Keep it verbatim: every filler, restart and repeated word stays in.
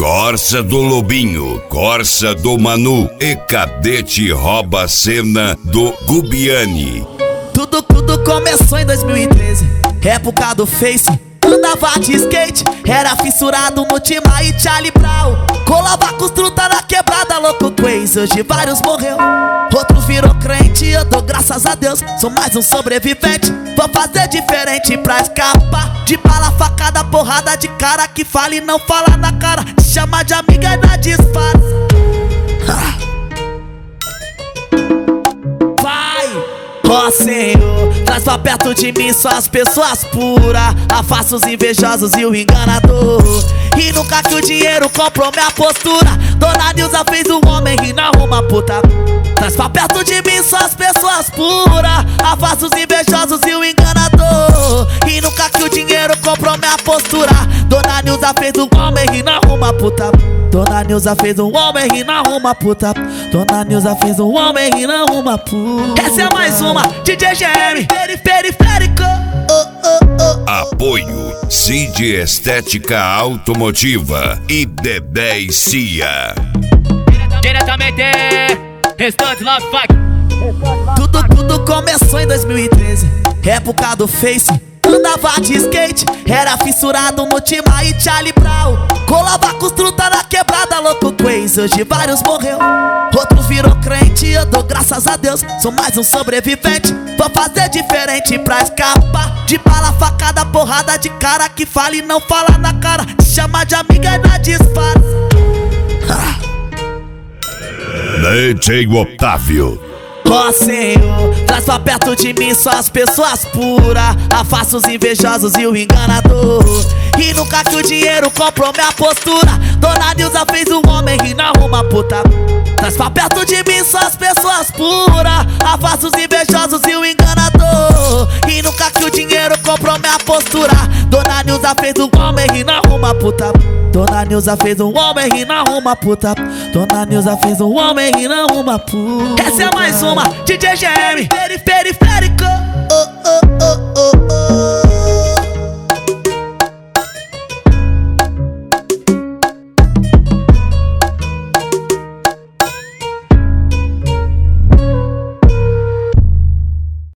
Corsa do Lobinho, Corsa do Manu e Cadete rouba a cena do Gubiani. Tudo, tudo começou em dois mil e treze, época do Face. Andava de skate, era fissurado no Tima e Charlie Brown. Colava com os truta na quebrada, louco crazy. Hoje vários morreu, outros virou crente. Eu dou graças a Deus, sou mais um sobrevivente. Vou fazer diferente pra escapar de bala, facada, porrada de cara que fala e não fala na cara. Te chama de amiga e dá disfarça. Ó oh, Senhor, traz pra perto de mim só as pessoas puras. Afasta os invejosos e o enganador. E nunca que o dinheiro comprou minha postura. Dona Nilza fez um homem rir, não uma puta. Traz pra perto de mim só as pessoas puras. Afasta os invejosos e o enganador. E nunca que o dinheiro comprou minha postura. Dona Nilza fez um homem rir, não uma puta. Dona Nilza fez um homem rir, não uma puta. Dona Nilza fez um homem rir, não uma puta. Essa é mais uma, D J G M, periférico. Oh, oh, oh, oh. Apoio Cid Estética Automotiva e Dedé e Cia. Diretamente, restante Love Fuck. Tudo, tudo começou em dois mil e treze, época do Face. Andava de skate, era fissurado no Tima e Charlie Brown. Colava com os truta na quebrada, louco crazy. Hoje vários morreu, outros virou crente. Eu dou graças a Deus, sou mais um sobrevivente. Vou fazer diferente pra escapar de bala, facada, porrada de cara que fala e não fala na cara. Te chama de amiga e dá disfarça. D J Otávio. Ó oh, Senhor, traz pra perto de mim só as pessoas puras. Afasta os invejosos e o enganador. E nunca que o dinheiro comprou minha postura. Dona Nilza fez um homem rir, não uma puta. Traz pra perto de mim só as pessoas puras. Afasta os invejosos e o enganador. E nunca que o dinheiro comprou minha postura. Dona Nilza fez um homem rir, não uma puta. Dona Nilza fez um homem rir, não uma puta. Dona Nilza fez um homem rir, não uma puta. Essa é mais uma, D J G M, periférico. Oh, oh, oh, oh, oh.